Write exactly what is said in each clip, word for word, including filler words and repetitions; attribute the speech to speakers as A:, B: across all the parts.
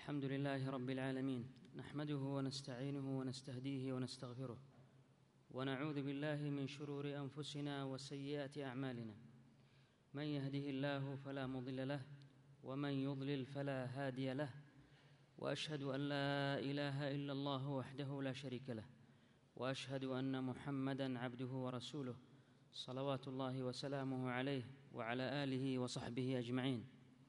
A: الحمد لله رب العالمين، نحمده ونستعينه ونستهديه ونستغفره، ونعوذ بالله من شرور أنفسنا وسيئات أعمالنا. من يهده الله فلا مضل له، ومن يضلل فلا هادي له، وأشهد أن لا إله إلا الله وحده لا شريك له، وأشهد أن محمدًا عبده ورسوله صلوات الله وسلامه عليه وعلى آله وصحبه أجمعين.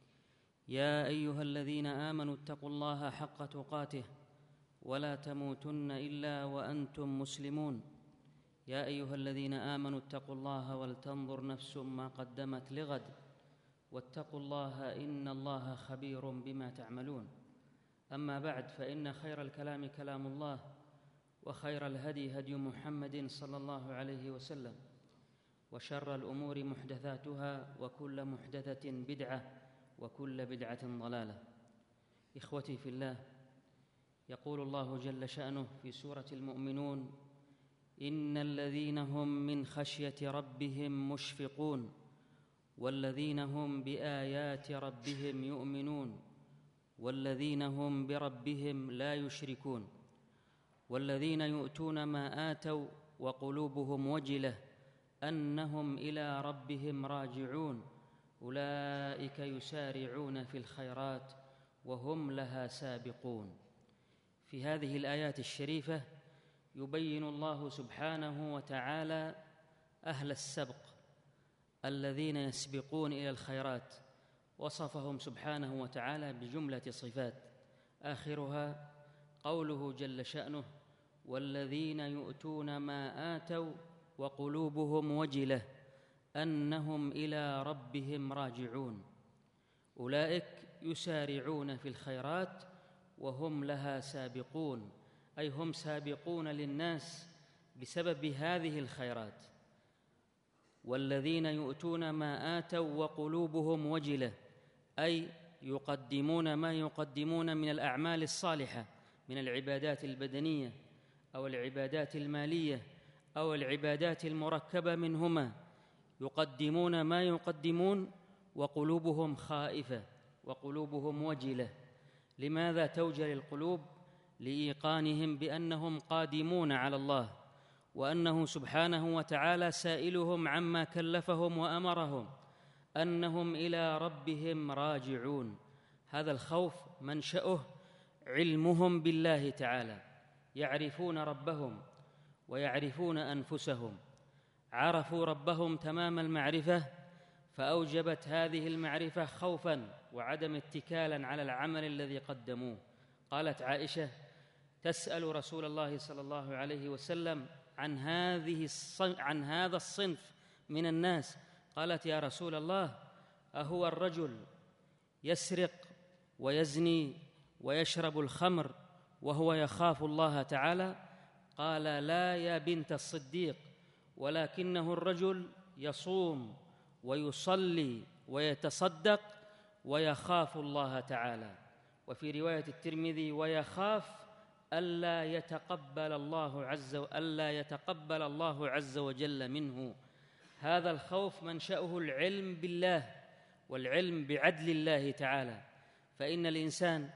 A: يا أيها الذين آمنوا اتقوا الله حق تقاته ولا تموتن إلا وأنتم مسلمون. يا أيها الذين آمنوا اتقوا الله ولتنظر نفس ما قدمت لغد، واتقوا الله إن الله خبير بما تعملون. أما بعد، فإن خير الكلام كلام الله، وخير الهدي هدي محمد صلى الله عليه وسلم، وشر الأمور محدثاتها، وكل محدثة بدعة، وكل بدعة ضلالة. إخوتي في الله، يقول الله جل شأنه في سورة المؤمنون: إن الذين هم من خشية ربهم مشفقون، والذين هم بآيات ربهم يؤمنون، والذين هم بربهم لا يشركون، والذين يؤتون ما آتوا وقلوبهم وجلة أنهم إلى ربهم راجعون، أولئك يسارعون في الخيرات وهم لها سابقون. في هذه الآيات الشريفة يبين الله سبحانه وتعالى أهل السبق الذين يسبقون إلى الخيرات، وصفهم سبحانه وتعالى بجملة صفات، آخرها قوله جل شأنه: والذين يؤتون ما آتوا وقلوبهم وجلة أنهم إلى ربهم راجعون، أولئك يسارعون في الخيرات وهم لها سابقون، أي هم سابقون للناس بسبب هذه الخيرات. والذين يؤتون ما آتوا وقلوبهم وجلة، أي يقدمون ما يقدمون من الأعمال الصالحة من العبادات البدنية أو العبادات المالية أو العبادات المركبة منهما، يقدمون ما يقدمون وقلوبهم خائفة وقلوبهم وجلة. لماذا توجل القلوب؟ لإيقانهم بأنهم قادمون على الله، وأنه سبحانه وتعالى سائلهم عما كلفهم وأمرهم، أنهم إلى ربهم راجعون. هذا الخوف منشأه علمهم بالله تعالى، يعرفون ربهم ويعرفون أنفسهم، عرفوا ربهم تمام المعرفة، فأوجبت هذه المعرفة خوفاً وعدم اتكالاً على العمل الذي قدموه. قالت عائشة تسأل رسول الله صلى الله عليه وسلم عن هذه عن هذا الصنف من الناس، قالت: يا رسول الله، أهو الرجل يسرق ويزني ويشرب الخمر وهو يخاف الله تعالى؟ قال: لا يا بنت الصديق، ولكنه الرجل يصوم ويصلي ويتصدق ويخاف الله تعالى. وفي رواية الترمذي: ويخاف ألا يتقبل الله عز ألا يتقبل الله عز وجل منه. هذا الخوف منشأه العلم بالله والعلم بعدل الله تعالى. فإن الإنسان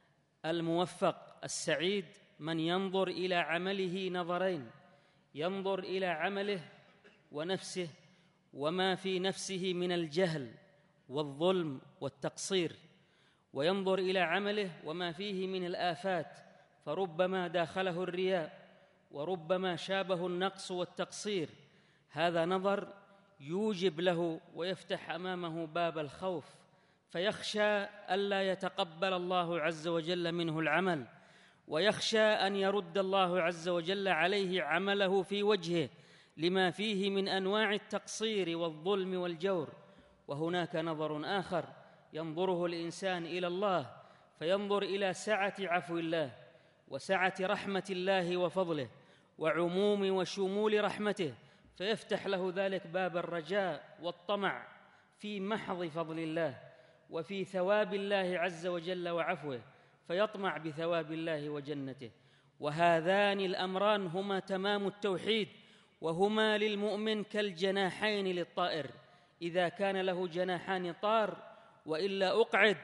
A: الموفق السعيد من ينظر إلى عمله نظرين: ينظر إلى عمله ونفسه وما في نفسه من الجهل والظلم والتقصير، وينظر إلى عمله وما فيه من الآفات، فربما داخله الرياء، وربما شابه النقص والتقصير. هذا نظر يوجب له ويفتح أمامه باب الخوف، فيخشى ألا يتقبل الله عز وجل منه العمل، ويخشى أن يرد الله عز وجل عليه عمله في وجهه لما فيه من أنواع التقصير والظلم والجور. وهناك نظر آخر ينظره الإنسان إلى الله، فينظر إلى سعة عفو الله وسعة رحمة الله وفضله وعموم وشمول رحمته، فيفتح له ذلك باب الرجاء والطمع في محض فضل الله وفي ثواب الله عز وجل وعفوه، فيطمع بثواب الله وجنته. وهذان الأمران هما تمام التوحيد، وهما للمؤمن كالجناحين للطائر، إذا كان له جناحان طار، وإلا أقعد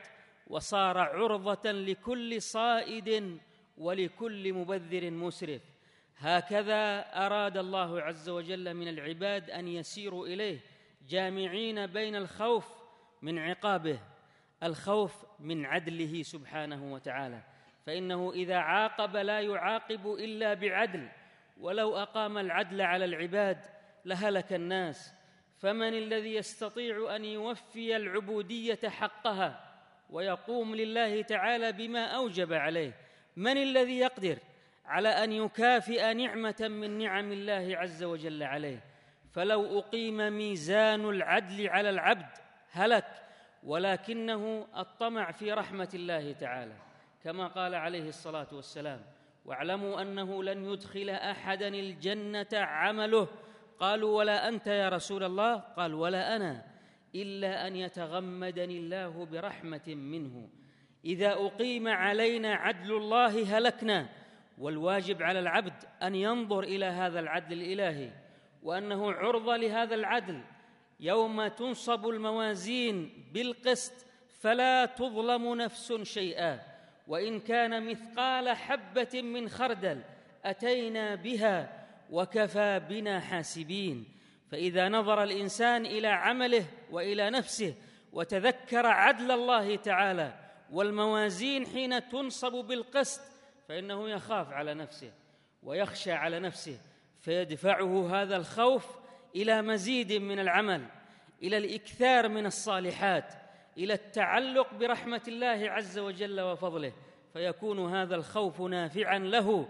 A: وصار عرضة لكل صائد ولكل مبذر مسرف. هكذا أراد الله عز وجل من العباد أن يسيروا إليه جامعين بين الخوف من عقابه، الخوف من عدله سبحانه وتعالى، فإنه إذا عاقب لا يعاقب إلا بعدل، ولو أقام العدل على العباد لهلك الناس. فمن الذي يستطيع أن يوفي العبودية حقها ويقوم لله تعالى بما أوجب عليه؟ من الذي يقدر على أن يكافئ نعمة من نعم الله عز وجل عليه؟ فلو أقيم ميزان العدل على العبد هلك، ولكنه الطمع في رحمة الله تعالى، كما قال عليه الصلاة والسلام: واعلموا أنه لن يدخل أحدا الجنة عمله. قالوا: ولا أنت يا رسول الله؟ قال: ولا أنا، إلا أن يتغمدني الله برحمة منه. إذا أقيم علينا عدل الله هلكنا، والواجب على العبد أن ينظر إلى هذا العدل الإلهي، وأنه عرضة لهذا العدل يوم تنصب الموازين بالقسط فلا تظلم نفس شيئا، وإن كان مثقال حبة من خردل أتينا بها وكفى بنا حاسبين. فإذا نظر الإنسان إلى عمله وإلى نفسه وتذكر عدل الله تعالى والموازين حين تنصب بالقسط، فإنه يخاف على نفسه ويخشى على نفسه، فيدفعه هذا الخوف إلى مزيد من العمل، إلى الإكثار من الصالحات، إلى التعلق برحمة الله عز وجل وفضله، فيكون هذا الخوف نافعا له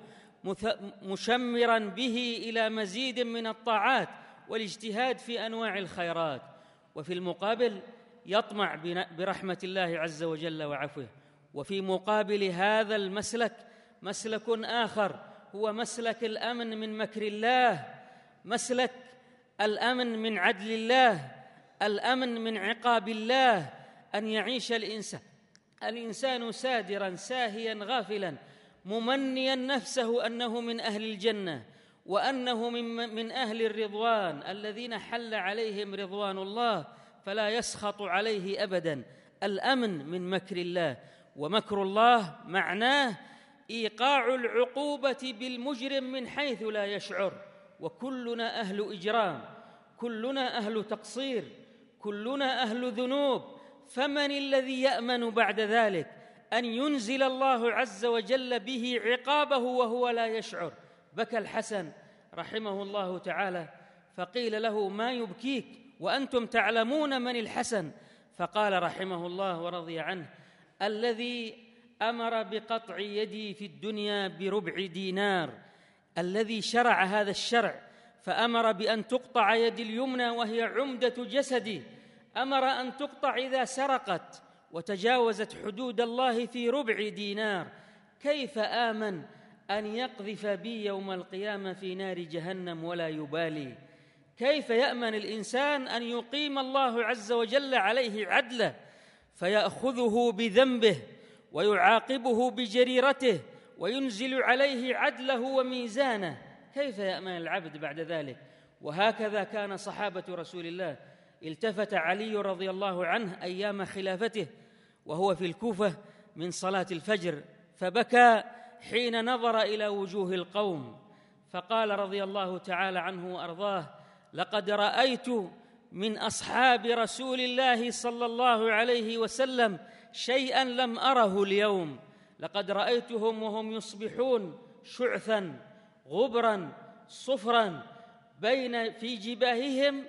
A: مشمرا به إلى مزيد من الطاعات والاجتهاد في أنواع الخيرات. وفي المقابل يطمع برحمة الله عز وجل وعفوه. وفي مقابل هذا المسلك مسلك آخر هو مسلك الأمن من مكر الله، مسلك الأمن من عدل الله، الأمن من عقاب الله، أن يعيش الإنسان الإنسان سادرا ساهيا غافلا ممنيا نفسه أنه من أهل الجنة وأنه من, من أهل الرضوان الذين حل عليهم رضوان الله، فلا يسخط عليه أبدا. الأمن من مكر الله. ومكر الله معناه إيقاع العقوبة بالمجرم من حيث لا يشعر، وكلنا أهل إجرام، كلنا أهل تقصير، كلنا أهل ذنوب، فمن الذي يأمن بعد ذلك أن ينزل الله عز وجل به عقابه وهو لا يشعر؟ بكى الحسن رحمه الله تعالى فقيل له: ما يبكيك وأنتم تعلمون من الحسن؟ فقال رحمه الله ورضي عنه: الذي أمر بقطع يدي في الدنيا بربع دينار، الذي شرع هذا الشرع فأمر بأن تقطع يد اليمنى وهي عمدة جسدي، أمر أن تقطع إذا سرقت وتجاوزت حدود الله في ربع دينار، كيف آمن أن يقذف بي يوم القيامة في نار جهنم ولا يبالي؟ كيف يأمن الإنسان أن يقيم الله عز وجل عليه عدله فيأخذه بذنبه ويعاقبه بجريرته وينزل عليه عدله وميزانه؟ كيف يأمن العبد بعد ذلك؟ وهكذا كان صحابة رسول الله. التفت علي رضي الله عنه أيام خلافته وهو في الكوفة من صلاة الفجر فبكى حين نظر إلى وجوه القوم، فقال رضي الله تعالى عنه وأرضاه: لقد رأيت من أصحاب رسول الله صلى الله عليه وسلم شيئا لم أره اليوم، لقد رأيتهم وهم يصبحون شعثا غبرا صفرا بين في جباههم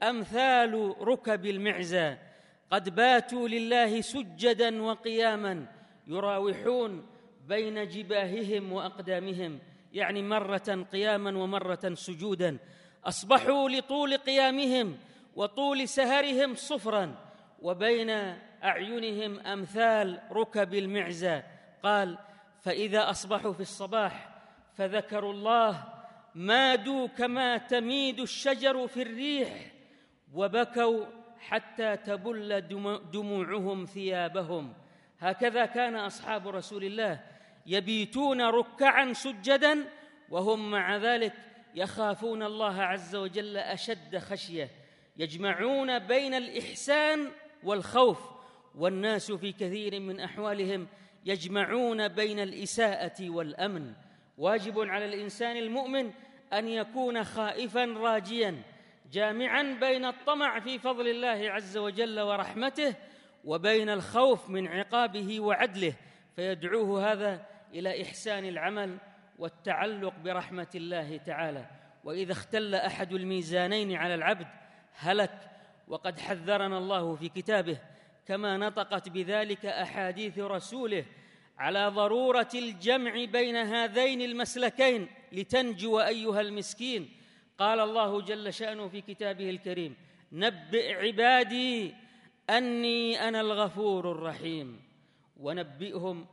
A: أمثال ركب المعزى، قد باتوا لله سجدا وقياما يراوحون بين جباههم وأقدامهم، يعني مرة قياما ومرة سجودا، أصبحوا لطول قيامهم وطول سهرهم صفرا وبين أعينهم أمثال ركب المعزى. قال: فإذا أصبحوا في الصباح فذكروا الله مادوا كما تميد الشجر في الريح وبكوا حتى تبل دموعهم ثيابهم. هكذا كان أصحاب رسول الله يبيتون ركعا سجدا وهم مع ذلك يخافون الله عز وجل أشد خشية، يجمعون بين الإحسان والخوف، والناس في كثير من أحوالهم يجمعون بين الإساءة والأمن. واجب على الإنسان المؤمن أن يكون خائفاً راجياً جامعاً بين الطمع في فضل الله عز وجل ورحمته وبين الخوف من عقابه وعدله، فيدعوه هذا إلى إحسان العمل والتعلق برحمة الله تعالى. وإذا اختل أحد الميزانين على العبد هلك، وقد حذرنا الله في كتابه كما نطقت بذلك أحاديث رسوله على ضرورة الجمع بين هذين المسلكين لتنجو أيها المسكين. قال الله جل شأنه في كتابه الكريم: نبئ عبادي أني أنا الغفور الرحيم، ونبئهم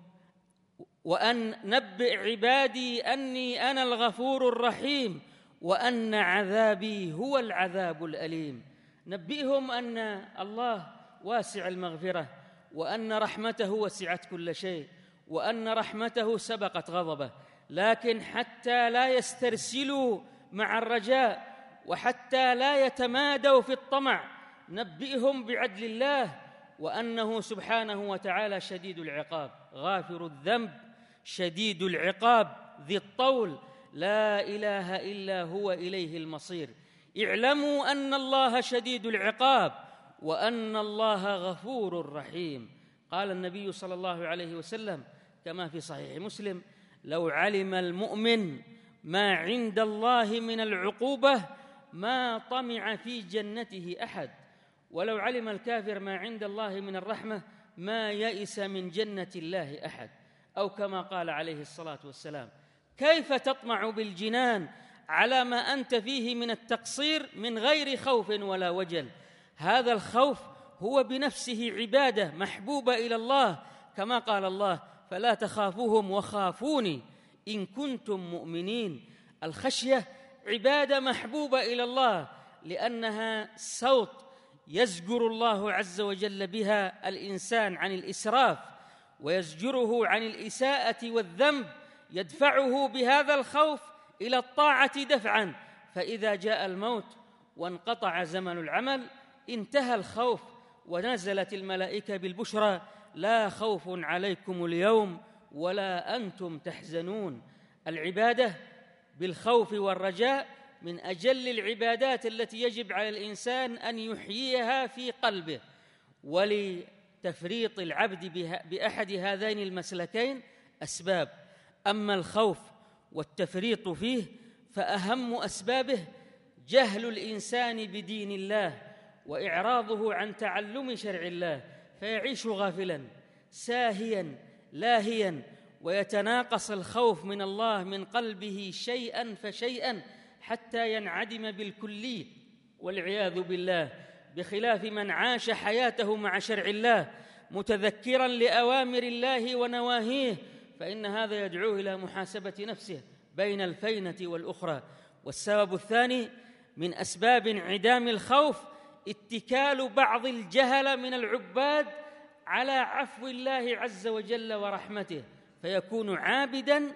A: وأن نبئ عبادي أني أنا الغفور الرحيم وأن عذابي هو العذاب الأليم. نبئهم أن الله واسع المغفرة، وأن رحمته وسعت كل شيء، وأن رحمته سبقت غضبه، لكن حتى لا يسترسلوا مع الرجاء وحتى لا يتمادوا في الطمع نبئهم بعدل الله وأنه سبحانه وتعالى شديد العقاب، غافر الذنب شديد العقاب ذي الطول، لا إله إلا هو إليه المصير. اعلموا أن الله شديد العقاب وأن الله غفور رحيم. قال النبي صلى الله عليه وسلم كما في صحيح مسلم: لو علم المؤمن ما عند الله من العقوبة ما طمع في جنته أحد، ولو علم الكافر ما عند الله من الرحمة ما يئس من جنة الله أحد، أو كما قال عليه الصلاة والسلام: كيف تطمع بالجنان على ما أنت فيه من التقصير من غير خوف ولا وجل؟ هذا الخوف هو بنفسه عبادة محبوبة إلى الله، كما قال الله: فلا تخافوهم وخافوني إن كنتم مؤمنين. الخشية عبادة محبوبة إلى الله لأنها صوت يزجر الله عز وجل بها الإنسان عن الإسراف ويزجره عن الإساءة والذنب، يدفعه بهذا الخوف إلى الطاعة دفعاً، فإذا جاء الموت وانقطع زمن العمل انتهى الخوف ونزلت الملائكة بالبشرى: لا خوف عليكم اليوم ولا أنتم تحزنون. العبادة بالخوف والرجاء من أجل العبادات التي يجب على الإنسان أن يحييها في قلبه. ولتفريط العبد بأحد هذين المسلكين أسباب، أما الخوف والتفريط فيه فأهم أسبابه جهل الإنسان بدين الله وإعراضه عن تعلم شرع الله، فيعيش غافلاً ساهياً لاهياً، ويتناقص الخوف من الله من قلبه شيئاً فشيئاً حتى ينعدم بالكلي والعياذ بالله، بخلاف من عاش حياته مع شرع الله متذكراً لأوامر الله ونواهيه، فإن هذا يدعوه إلى محاسبة نفسه بين الفينة والأخرى. والسبب الثاني من أسباب انعدام الخوف اتكال بعض الجهل من العباد على عفو الله عز وجل ورحمته، فيكون عابداً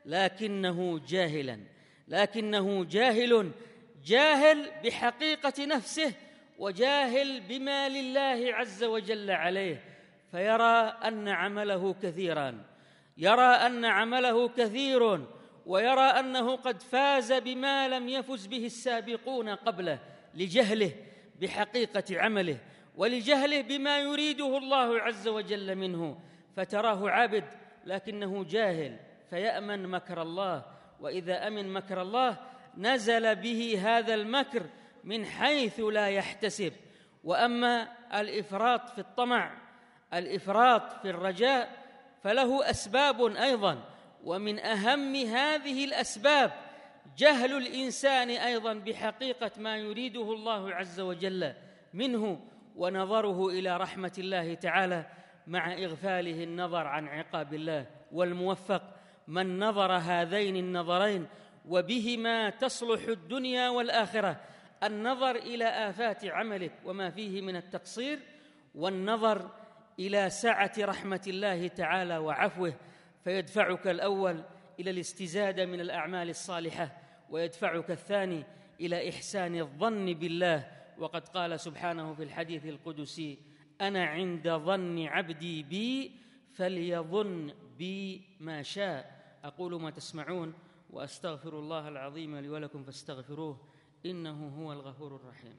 A: لكنه جاهلاً لكنه جاهل جاهل بحقيقة نفسه وجاهل بما لله عز وجل عليه، فيرى أن عمله كثيراً يرى أن عمله كثير ويرى أنه قد فاز بما لم يفز به السابقون قبله، لجهله بحقيقة عمله ولجهله بما يريده الله عز وجل منه، فتراه عابد لكنه جاهل فيأمن مكر الله، وإذا أمن مكر الله نزل به هذا المكر من حيث لا يحتسب. وأما الإفراط في الطمع الإفراط في الرجاء فله أسباب أيضاً، ومن أهم هذه الأسباب جهل الإنسان أيضاً بحقيقة ما يريده الله عز وجل منه ونظره إلى رحمة الله تعالى مع إغفاله النظر عن عقاب الله. والموفق من نظر هذين النظرين وبهما تصلح الدنيا والآخرة: النظر إلى آفات عملك وما فيه من التقصير، والنظر إلى سعة رحمة الله تعالى وعفوه، فيدفعك الأول إلى الاستزادة من الأعمال الصالحة، ويدفعك الثاني إلى إحسان الظن بالله. وقد قال سبحانه في الحديث القدسي: أنا عند ظن عبدي بي فليظن بي ما شاء. أقول ما تسمعون وأستغفر الله العظيم لي ولكم فاستغفروه إنه هو الغفور الرحيم.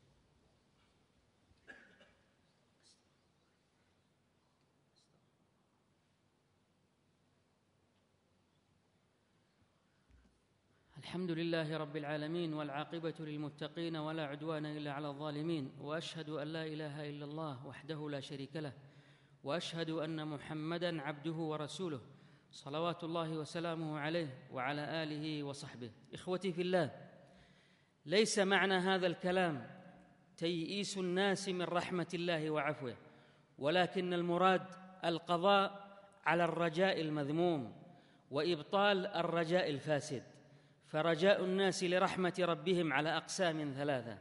A: الحمد لله رب العالمين، والعاقبة للمتقين، ولا عدوان إلا على الظالمين، وأشهد أن لا إله إلا الله وحده لا شريك له، وأشهد أن محمدًا عبده ورسوله صلوات الله وسلامه عليه وعلى آله وصحبه. إخوتي في الله، ليس معنى هذا الكلام تيئيس الناس من رحمة الله وعفوه، ولكن المراد القضاء على الرجاء المذموم وإبطال الرجاء الفاسد. فرجاء الناس لرحمة ربهم على أقسام ثلاثة: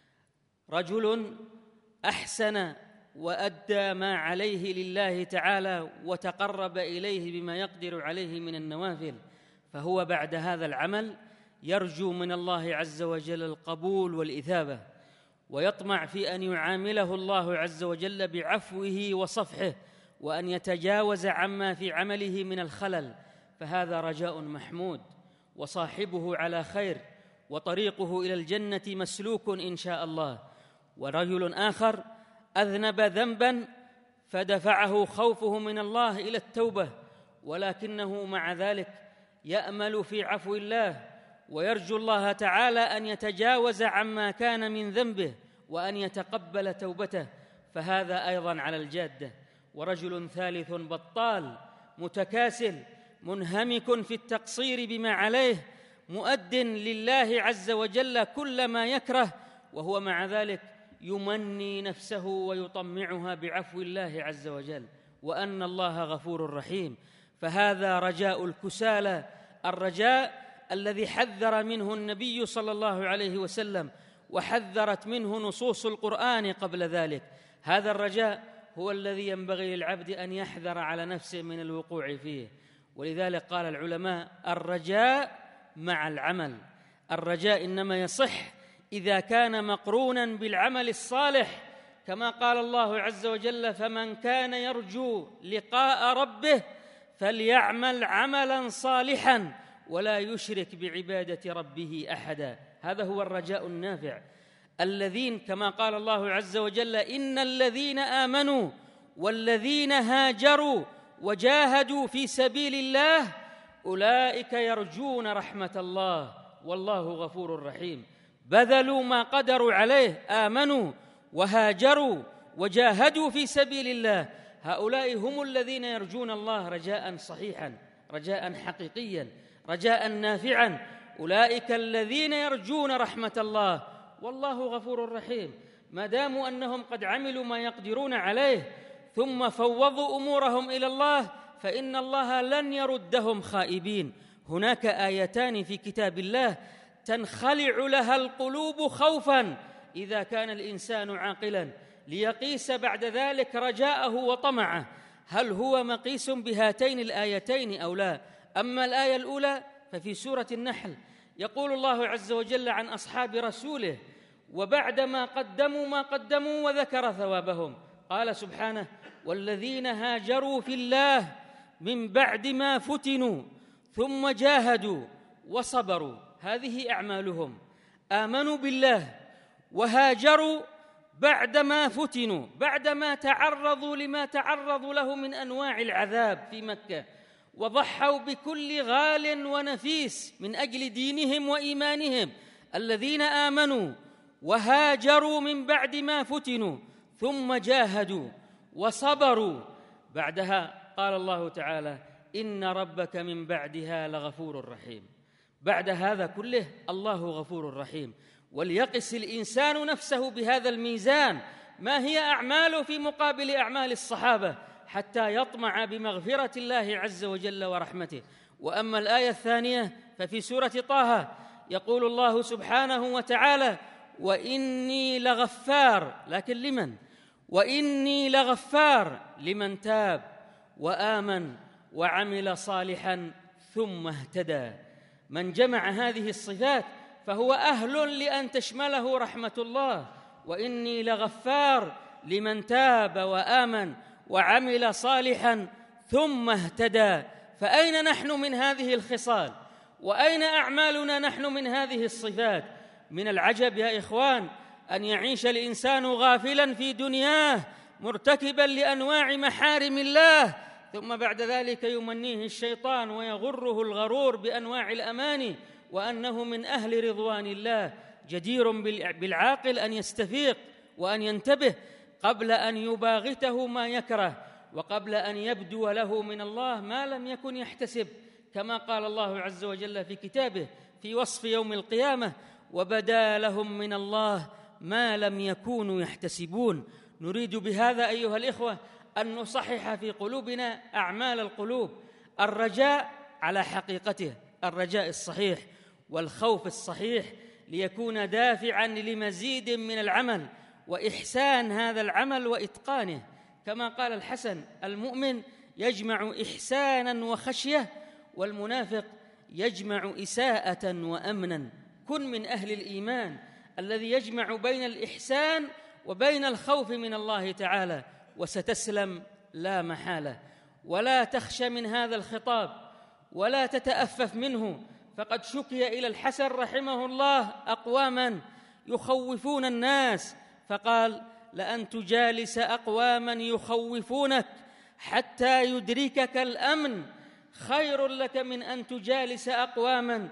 A: رجل أحسن وأدى ما عليه لله تعالى وتقرب إليه بما يقدر عليه من النوافل، فهو بعد هذا العمل يرجو من الله عز وجل القبول والإثابة، ويطمع في أن يعامله الله عز وجل بعفوه وصفحه، وأن يتجاوز عما في عمله من الخلل، فهذا رجاء محمود، وصاحبه على خير، وطريقه إلى الجنة مسلوك إن شاء الله. ورجل آخر أذنب ذنباً فدفعه خوفه من الله إلى التوبة، ولكنه مع ذلك يأمل في عفو الله، ويرجو الله تعالى أن يتجاوز عما كان من ذنبه وأن يتقبل توبته، فهذا أيضاً على الجادة. ورجل ثالث بطال متكاسل منهمك في التقصير بما عليه، مؤد لله عز وجل كل ما يكره، وهو مع ذلك يمني نفسه ويطمعها بعفو الله عز وجل، وأن الله غفور رحيم. فهذا رجاء الكسالى، الرجاء الذي حذر منه النبي صلى الله عليه وسلم، وحذرت منه نصوص القرآن قبل ذلك. هذا الرجاء هو الذي ينبغي للعبد أن يحذر على نفسه من الوقوع فيه. ولذلك قال العلماء: الرجاء مع العمل. الرجاء إنما يصح إذا كان مقرونا بالعمل الصالح، كما قال الله عز وجل: فمن كان يرجو لقاء ربه فليعمل عملا صالحا ولا يشرك بعبادة ربه أحدا. هذا هو الرجاء النافع، الذين كما قال الله عز وجل: إن الذين آمنوا والذين هاجروا وجاهدوا في سبيل الله أولئك يرجون رحمة الله والله غفور رحيم. بذلوا ما قدروا عليه، آمنوا وهاجروا وجاهدوا في سبيل الله، هؤلاء هم الذين يرجون الله رجاء صحيحا، رجاء حقيقيا، رجاء نافعا. أولئك الذين يرجون رحمة الله والله غفور رحيم. ما داموا أنهم قد عملوا ما يقدرون عليه ثم فوضوا أمورهم إلى الله، فإن الله لن يردهم خائبين. هناك آيتان في كتاب الله تنخلع لها القلوب خوفاً إذا كان الإنسان عاقلاً، ليقيس بعد ذلك رجاءه وطمعه، هل هو مقيس بهاتين الآيتين أو لا؟ أما الآية الأولى ففي سورة النحل يقول الله عز وجل عن أصحاب رسوله: وبعدما قدموا ما قدموا وذكر ثوابهم، قال سبحانه: والذين هاجروا في الله من بعد ما فتنوا ثم جاهدوا وصبروا. هذه أعمالهم، آمنوا بالله وهاجروا بعدما فتنوا، بعدما تعرضوا لما تعرضوا له من أنواع العذاب في مكة، وضحوا بكل غال ونفيس من أجل دينهم وإيمانهم. الذين آمنوا وهاجروا من بعد ما فتنوا ثم جاهدوا وصبروا، بعدها قال الله تعالى: إن ربك من بعدها لغفور رحيم. بعد هذا كله الله غفور رحيم. وليقس الإنسان نفسه بهذا الميزان، ما هي أعماله في مقابل أعمال الصحابة، حتى يطمع بمغفرة الله عز وجل ورحمته. وأما الآية الثانية ففي سورة طه يقول الله سبحانه وتعالى: وإني لغفار، لكن لمن؟ وإني لغفار لمن تاب وآمن وعمل صالحا ثم اهتدى. من جمع هذه الصفات فهو أهل لأن تشمله رحمة الله. وإني لغفار لمن تاب وآمن وعمل صالحا ثم اهتدى. فأين نحن من هذه الخصال؟ وأين أعمالنا نحن من هذه الصفات؟ من العجب يا إخوان أن يعيش الإنسان غافلاً في دنياه مرتكباً لأنواع محارم الله، ثم بعد ذلك يمنيه الشيطان ويغره الغرور بأنواع الأماني وأنه من أهل رضوان الله. جدير بالعاقل أن يستفيق وأن ينتبه قبل أن يباغته ما يكره، وقبل أن يبدو له من الله ما لم يكن يحتسب، كما قال الله عز وجل في كتابه في وصف يوم القيامة: وبدا لهم من الله ما لم يكونوا يحتسبون. نريد بهذا أيها الإخوة أن نصحح في قلوبنا أعمال القلوب، الرجاء على حقيقته، الرجاء الصحيح والخوف الصحيح، ليكون دافعاً لمزيد من العمل وإحسان هذا العمل وإتقانه. كما قال الحسن: المؤمن يجمع إحساناً وخشية، والمنافق يجمع إساءة وأمناً. كن من أهل الإيمان الذي يجمع بين الإحسان وبين الخوف من الله تعالى، وستسلم لا محالة. ولا تخشى من هذا الخطاب ولا تتأفف منه، فقد شكي إلى الحسن رحمه الله أقواماً يخوفون الناس، فقال: لأن تجالس أقواماً يخوفونك حتى يدركك الأمن خير لك من أن تجالس أقواماً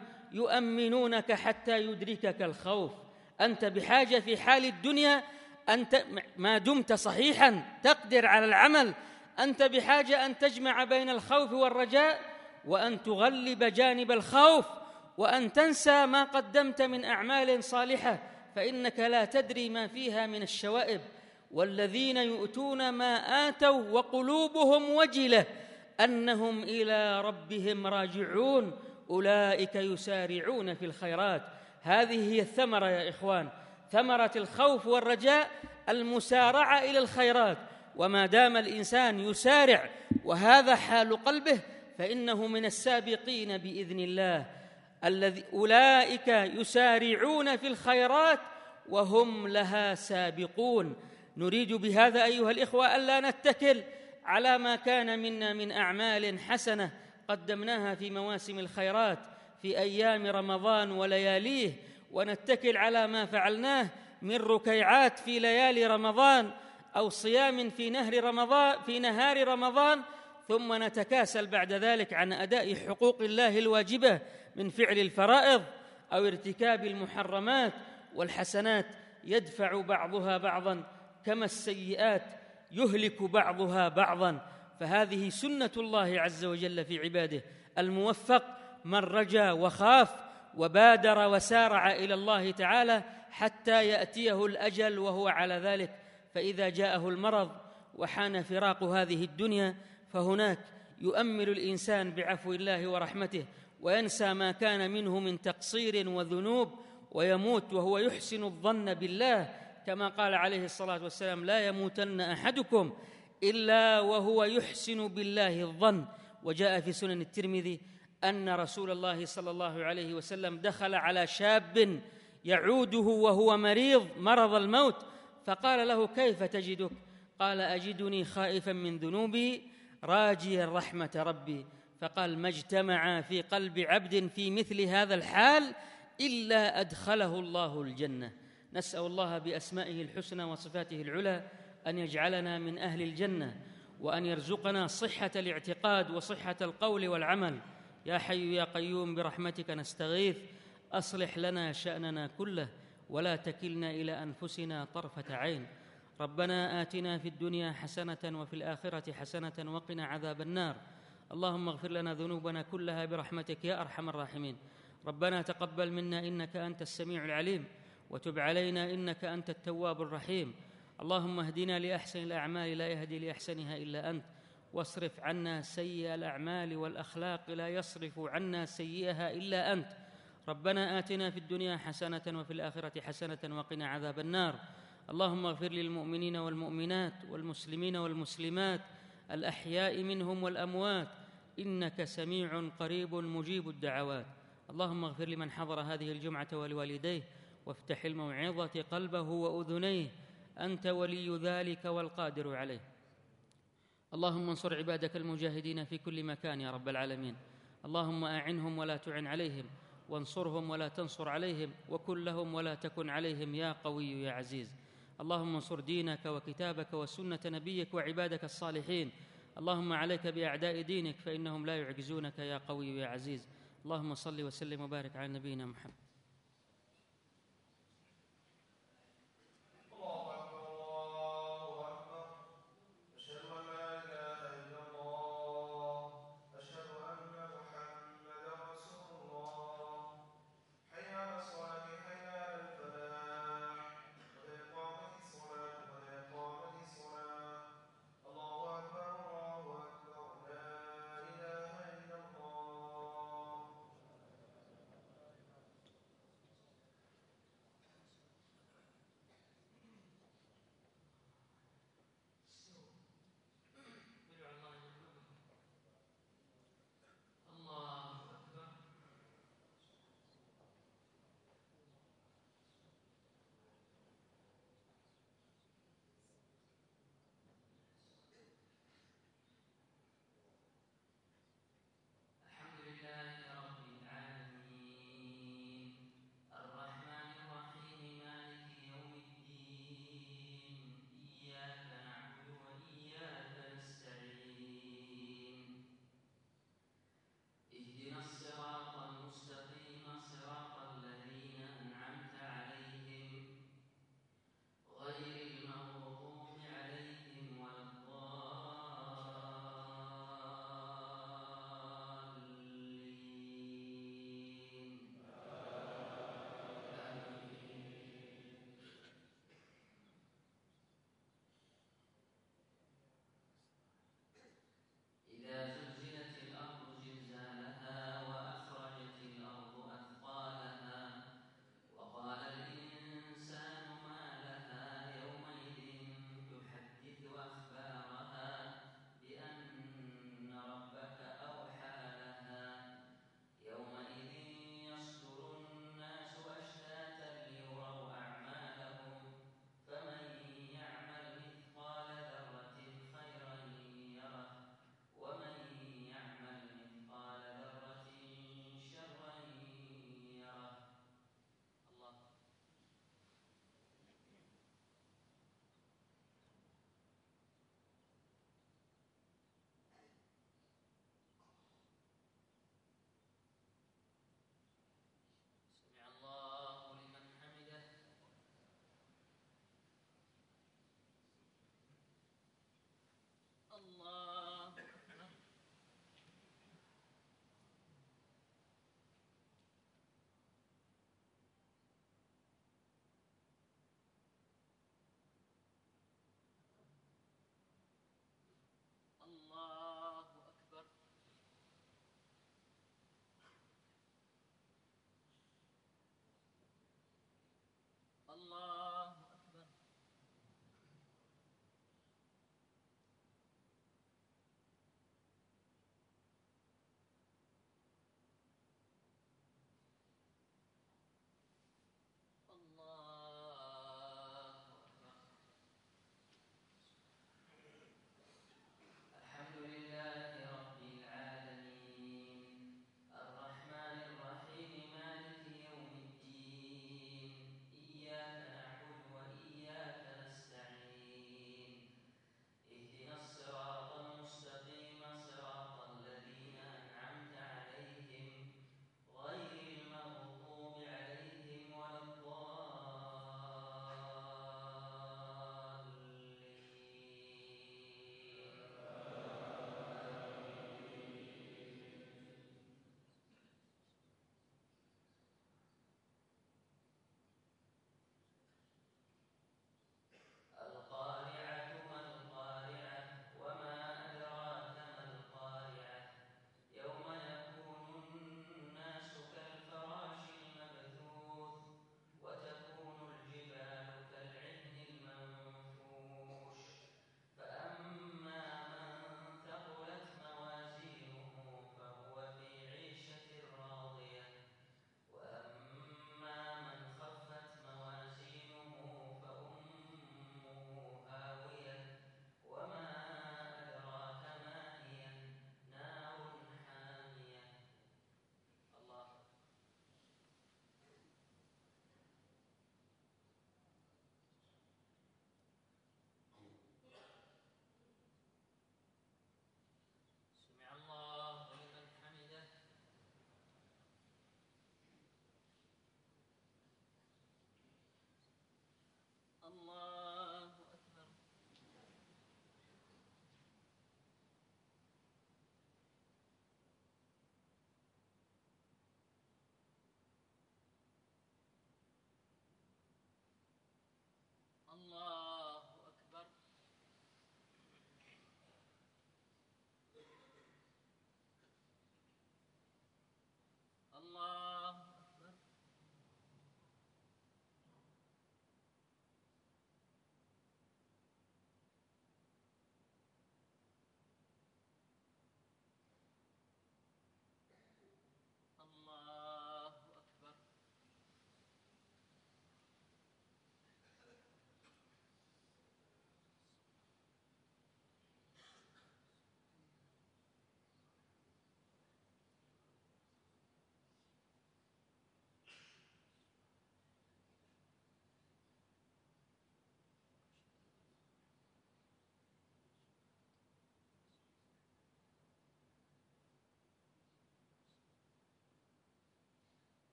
A: يؤمنونك حتى يدركك الخوف. أنت بحاجة في حال الدنيا، أنت ما دمت صحيحاً تقدر على العمل، أنت بحاجة أن تجمع بين الخوف والرجاء، وأن تغلب جانب الخوف، وأن تنسى ما قدمت من أعمال صالحة، فإنك لا تدري ما فيها من الشوائب. والذين يؤتون ما آتوا وقلوبهم وجلة أنهم إلى ربهم راجعون أولئك يسارعون في الخيرات. هذه هي الثمرة يا إخوان، ثمرة الخوف والرجاء، المسارعة إلى الخيرات. وما دام الإنسان يسارع وهذا حال قلبه فإنه من السابقين بإذن الله. الذي أولئك يسارعون في الخيرات وهم لها سابقون. نريد بهذا أيها الإخوة ألا نتكل على ما كان منا من أعمال حسنة قدمناها في مواسم الخيرات في أيام رمضان ولياليه، ونتكل على ما فعلناه من ركيعات في ليالي رمضان أو صيام في نهر رمضان في نهار رمضان، ثم نتكاسل بعد ذلك عن أداء حقوق الله الواجبة من فعل الفرائض أو ارتكاب المحرمات. والحسنات يدفع بعضها بعضاً كما السيئات يهلك بعضها بعضاً. فهذه سنة الله عز وجل في عباده. الموفق من رجا وخاف وبادر وسارع إلى الله تعالى حتى يأتيه الأجل وهو على ذلك. فإذا جاءه المرض وحان فراق هذه الدنيا فهناك يؤمل الإنسان بعفو الله ورحمته وينسى ما كان منه من تقصير وذنوب، ويموت وهو يحسن الظن بالله، كما قال عليه الصلاة والسلام: لا يموتن أحدكم إلا وهو يحسن بالله الظن. وجاء في سنن الترمذي أن رسول الله صلى الله عليه وسلم دخل على شاب يعوده وهو مريض مرض الموت، فقال له: كيف تجدك؟ قال: أجدني خائفا من ذنوبي راجيا رحمة ربي. فقال: ما اجتمع في قلب عبد في مثل هذا الحال إلا أدخله الله الجنة. نسأل الله بأسمائه الحسنى وصفاته العلى أن يجعلنا من أهل الجنة، وأن يرزقنا صحة الاعتقاد وصحة القول والعمل. يا حي يا قيوم برحمتك نستغيث، أصلح لنا شأننا كله ولا تكلنا إلى أنفسنا طرفة عين. ربنا آتنا في الدنيا حسنة وفي الآخرة حسنة وقنا عذاب النار. اللهم اغفر لنا ذنوبنا كلها برحمتك يا أرحم الراحمين. ربنا تقبل منا إنك أنت السميع العليم، وتب علينا إنك أنت التواب الرحيم. اللهم اهدنا لأحسن الأعمال لا يهدي لأحسنها إلا أنت، واصرف عنا سيئ الأعمال والأخلاق لا يصرف عنا سيئها إلا أنت. ربنا آتنا في الدنيا حسنة وفي الآخرة حسنة وقنا عذاب النار. اللهم اغفر للمؤمنين والمؤمنات والمسلمين والمسلمات الأحياء منهم والأموات، إنك سميع قريب مجيب الدعوات. اللهم اغفر لمن حضر هذه الجمعة ولوالديه، وافتح الموعظة قلبه وأذنيه. أنت ولي ذلك والقادر عليه. اللهم انصر عبادك المجاهدين في كل مكان يا رب العالمين. اللهم أعنهم ولا تعن عليهم، وانصرهم ولا تنصر عليهم، وكن لهم ولا تكن عليهم يا قوي يا عزيز. اللهم انصر دينك وكتابك وسنة نبيك وعبادك الصالحين. اللهم عليك بأعداء دينك فإنهم لا يعجزونك يا قوي يا عزيز. اللهم صل وسلم وبارك على نبينا محمد.